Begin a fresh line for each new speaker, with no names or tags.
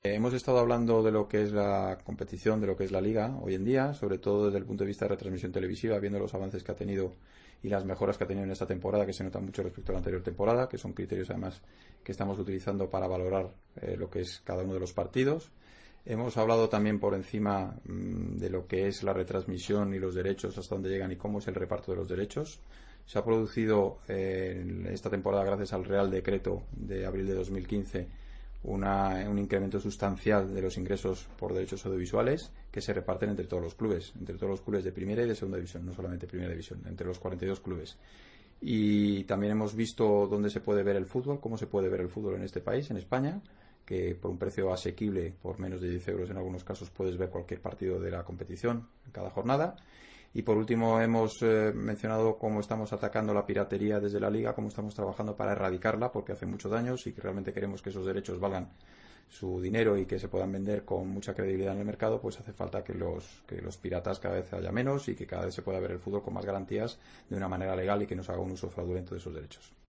Hemos estado hablando de lo que es la competición, de lo que es la liga hoy en día, sobre todo desde el punto de vista de retransmisión televisiva, viendo los avances que ha tenido y las mejoras que ha tenido en esta temporada, que se notan mucho respecto a la anterior temporada, que son criterios además que estamos utilizando para valorar lo que es cada uno de los partidos. Hemos hablado también por encima de lo que es la retransmisión y los derechos, hasta dónde llegan y cómo es el reparto de los derechos. Se ha producido esta temporada, gracias al Real Decreto de abril de 2015, un incremento sustancial de los ingresos por derechos audiovisuales que se reparten entre todos los clubes de primera y de segunda división, no solamente primera división, entre los 42 clubes. Y también hemos visto dónde se puede ver el fútbol, cómo se puede ver el fútbol en este país, en España, que por un precio asequible, por menos de 10 euros en algunos casos, puedes ver cualquier partido de la competición en cada jornada. Y por último hemos mencionado cómo estamos atacando la piratería desde la Liga, cómo estamos trabajando para erradicarla, porque hace muchos daños y que realmente queremos que esos derechos valgan su dinero y que se puedan vender con mucha credibilidad en el mercado. Pues hace falta que los piratas cada vez haya menos y que cada vez se pueda ver el fútbol con más garantías de una manera legal y que no se haga un uso fraudulento de esos derechos.